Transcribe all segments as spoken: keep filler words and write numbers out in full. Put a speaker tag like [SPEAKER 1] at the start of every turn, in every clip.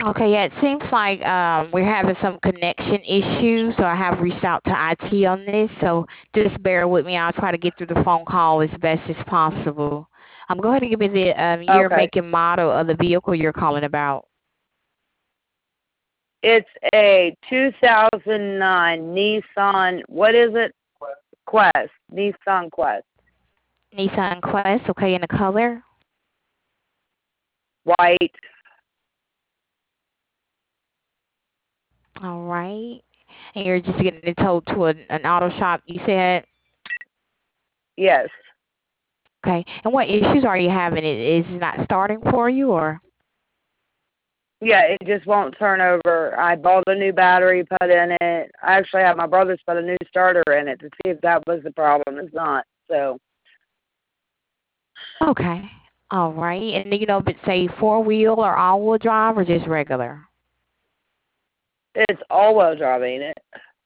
[SPEAKER 1] Okay, yeah, it seems like um, we're having some connection issues, so I have reached out to I T on this, so just bear with me. I'll try to get through the phone call as best as possible. Um, go ahead and give me the um, year,
[SPEAKER 2] Okay.
[SPEAKER 1] make, and model of the vehicle you're calling about.
[SPEAKER 2] It's a two thousand nine Nissan, what is it? Quest. Nissan Quest.
[SPEAKER 1] Nissan Quest, okay, in the color.
[SPEAKER 2] White.
[SPEAKER 1] All right. And you're just getting it towed to an, an auto shop, you said?
[SPEAKER 2] Yes.
[SPEAKER 1] Okay. And what issues are you having? It is it not starting for you, or?
[SPEAKER 2] Yeah, it just won't turn over. I bought a new battery, put in it. I actually had my brothers put a new starter in it to see if that was the problem. It's not. So
[SPEAKER 1] Okay. All right. And do you know if it's a four wheel or all wheel drive or just regular?
[SPEAKER 2] it's all-wheel drive, ain't it?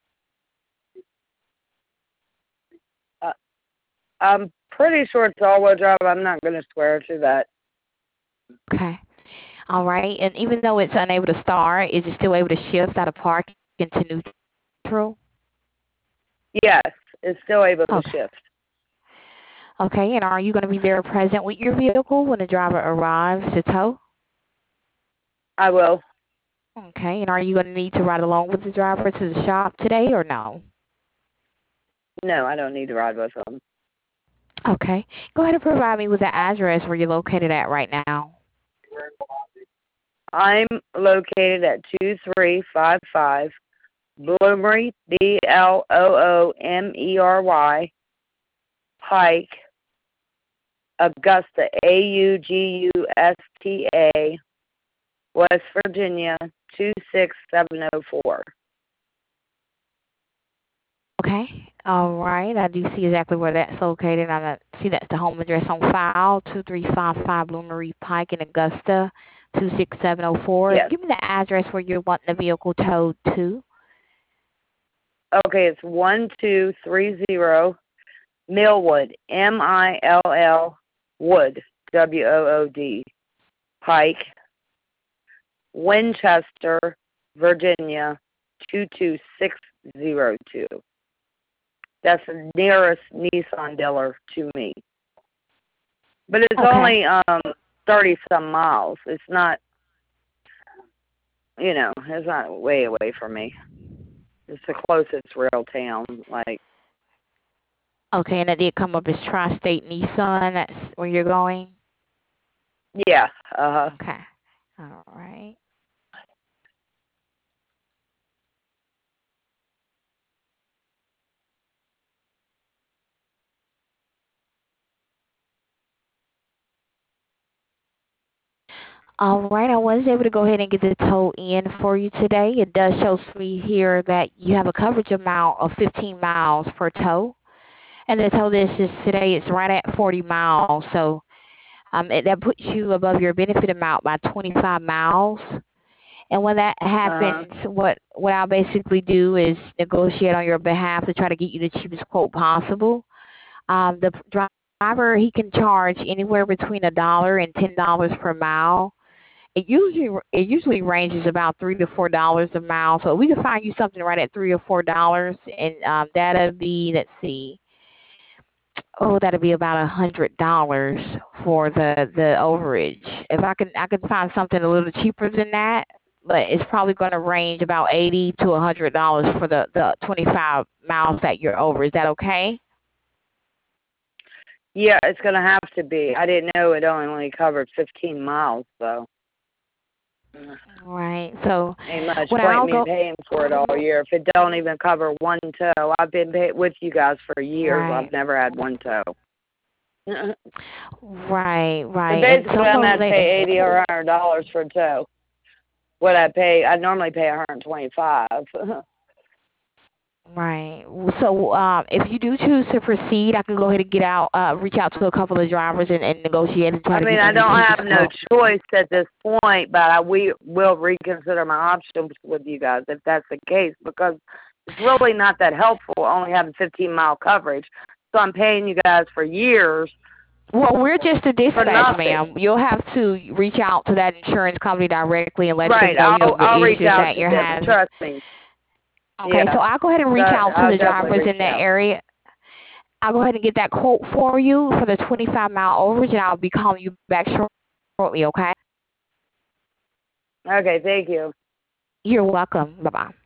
[SPEAKER 2] Uh, I'm pretty sure it's all-wheel drive. I'm not going to swear to that.
[SPEAKER 1] Okay. All right. And even though it's unable to start, is it still able to shift out of park into neutral?
[SPEAKER 2] Yes, it's still able to
[SPEAKER 1] Okay.
[SPEAKER 2] shift.
[SPEAKER 1] Okay. And are you going to be there present with your vehicle when the driver arrives to tow?
[SPEAKER 2] I will.
[SPEAKER 1] Okay. And are you going to need to ride along with the driver to the shop today or no?
[SPEAKER 2] No, I don't need to ride with them.
[SPEAKER 1] Okay. Go ahead and provide me with the address where you're located at right now.
[SPEAKER 2] I'm located at two three five five Bloomery, B L O O M E R Y, Pike, Augusta, A U G U S T A, West Virginia, two six seven zero four.
[SPEAKER 1] Okay. All right. I do see exactly where that's located. I see that's the home address on file, two three five five Blue Marie Pike in Augusta, two six seven zero four.
[SPEAKER 2] Yes.
[SPEAKER 1] Give me the address where you're wanting the vehicle towed to.
[SPEAKER 2] Okay, it's one two three zero Millwood, M I L L Wood, W O O D, Pike, Winchester, Virginia, two two six zero two. That's the nearest Nissan dealer to me. But it's
[SPEAKER 1] Okay.
[SPEAKER 2] only um thirty some miles. It's not, you know, it's not way away from me. It's the closest real town. Like,
[SPEAKER 1] Okay, and it did come up as Tri-State Nissan. That's where you're going?
[SPEAKER 2] yeah, uh huh.
[SPEAKER 1] Okay. All right. All right, I was able to go ahead and get the tow in for you today. It does show me here that you have a coverage amount of fifteen miles per tow. And the tow this is today, it's right at forty miles. So um, it, that puts you above your benefit amount by twenty-five miles. And when that
[SPEAKER 2] Uh huh.
[SPEAKER 1] happens, what what I'll basically do is negotiate on your behalf to try to get you the cheapest quote possible. Um, the driver, he can charge anywhere between a dollar and ten dollars per mile. It usually it usually ranges about three to four dollars a mile. So we can find you something right at three or four dollars, and um, that'll be, let's see, oh, that'll be about a hundred dollars for the the overage. If I can I can find something a little cheaper than that, but it's probably going to range about eighty to a hundred dollars for the the twenty five miles that you're over. Is that okay?
[SPEAKER 2] Yeah, it's gonna have to be. I didn't know it only covered fifteen miles, so
[SPEAKER 1] Right. So
[SPEAKER 2] ain't much
[SPEAKER 1] what
[SPEAKER 2] point
[SPEAKER 1] I'll
[SPEAKER 2] in me
[SPEAKER 1] go
[SPEAKER 2] paying for it all year if it don't even cover one tow. I've been pay- with you guys for years. I've
[SPEAKER 1] right,
[SPEAKER 2] never had one tow. So
[SPEAKER 1] right, right, and
[SPEAKER 2] basically,
[SPEAKER 1] some
[SPEAKER 2] I'm
[SPEAKER 1] of
[SPEAKER 2] gonna
[SPEAKER 1] the
[SPEAKER 2] pay eighty or a hundred dollars for a tow. What I pay, I normally pay a hundred twenty-five.
[SPEAKER 1] right. So um, if you do choose to proceed, I can go ahead and get out, uh, reach out to a couple of drivers and, and negotiate and try
[SPEAKER 2] I
[SPEAKER 1] to
[SPEAKER 2] mean,
[SPEAKER 1] get
[SPEAKER 2] I
[SPEAKER 1] you the
[SPEAKER 2] don't have
[SPEAKER 1] cheapest
[SPEAKER 2] no
[SPEAKER 1] quote.
[SPEAKER 2] choice at this point, but I we will reconsider my options with you guys if that's the case because it's really not that helpful only having fifteen mile coverage. So I'm paying you guys for years
[SPEAKER 1] Well, we're just a
[SPEAKER 2] For
[SPEAKER 1] dispatch,
[SPEAKER 2] nothing.
[SPEAKER 1] ma'am. You'll have to reach out to that insurance company directly and let them
[SPEAKER 2] Right.
[SPEAKER 1] know
[SPEAKER 2] I'll
[SPEAKER 1] your, the
[SPEAKER 2] I'll reach
[SPEAKER 1] issues
[SPEAKER 2] out
[SPEAKER 1] that
[SPEAKER 2] to
[SPEAKER 1] you're
[SPEAKER 2] them.
[SPEAKER 1] having.
[SPEAKER 2] Trust me.
[SPEAKER 1] Okay,
[SPEAKER 2] Yeah.
[SPEAKER 1] so I'll go ahead and reach
[SPEAKER 2] That,
[SPEAKER 1] out to
[SPEAKER 2] I'll
[SPEAKER 1] the
[SPEAKER 2] definitely
[SPEAKER 1] drivers
[SPEAKER 2] reach
[SPEAKER 1] in that
[SPEAKER 2] out.
[SPEAKER 1] area. I'll go ahead and get that quote for you for the twenty-five mile overage, and I'll be calling you back shortly, okay?
[SPEAKER 2] Okay. Thank you.
[SPEAKER 1] You're welcome. Bye-bye.